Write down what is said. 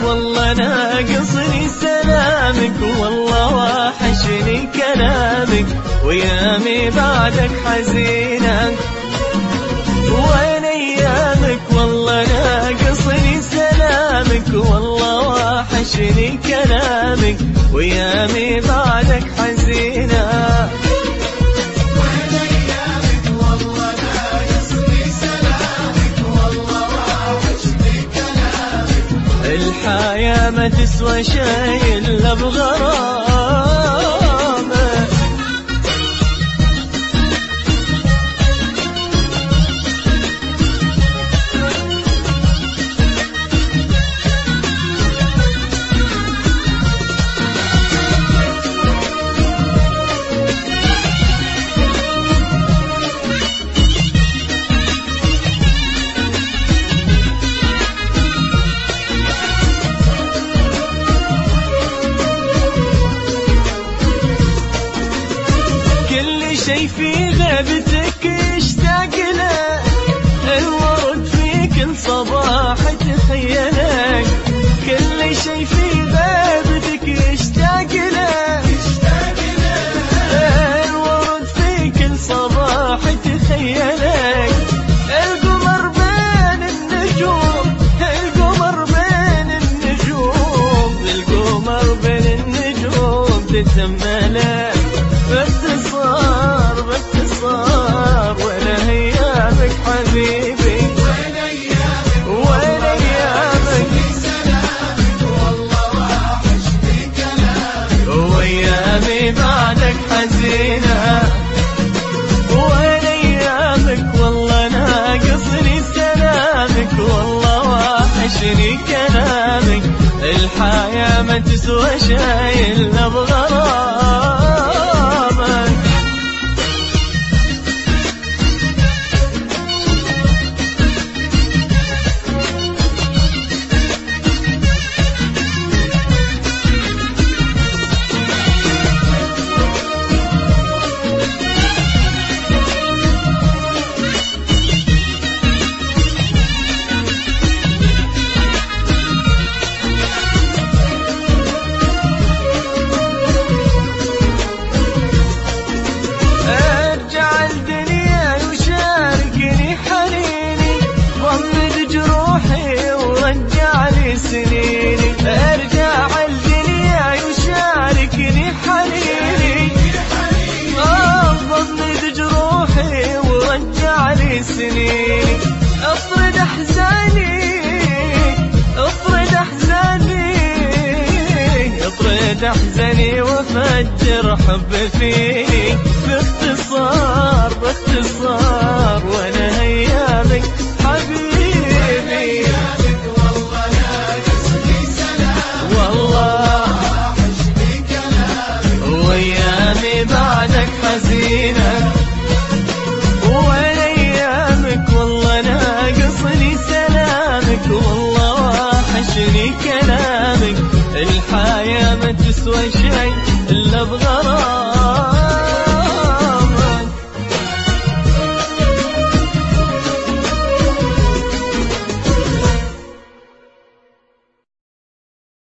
والله ناقصني سلامك، والله وحشني كلامك، ويامي بعدك حزينة. وين ايامك والله ناقصني سلامك، والله وحشني كلامك، ويامي بعدك حزينة. الحياة ما تسوى شيء إلا بغرامة. شي في غيبتك يشتاق له، الورد في كل صباح تخيلك. كل شي في غيبتك يشتاق له، الورد في كل صباح تخيلك. القمر بين النجوم، القمر بين النجوم، القمر بين النجوم تتملك. باختصار باختصار وين ايامك حبيبي، وين ايامك، وين ايامك، سلامك والله وحشني كلامك، وايامي بعدك حزينة. وين ايامك والله ناقصني سلامك، والله وحشني كلامك، الحياة ما تسوى شيء الا بغرامك. سنيني ارجع الدنيا يشاركني حنيني، ضمد جروحي ورجع لي سنيني. اطرد احزاني، اطرد احزاني، اطرد احزاني وفجر حب فيني. باختصار باختصار وانا ايامك حبيبي، بعدك حزينة. وين ايامك والله ناقصني سلامك، والله وحشني كلامك، الحياة ما تسوى شيء الا بغرامك.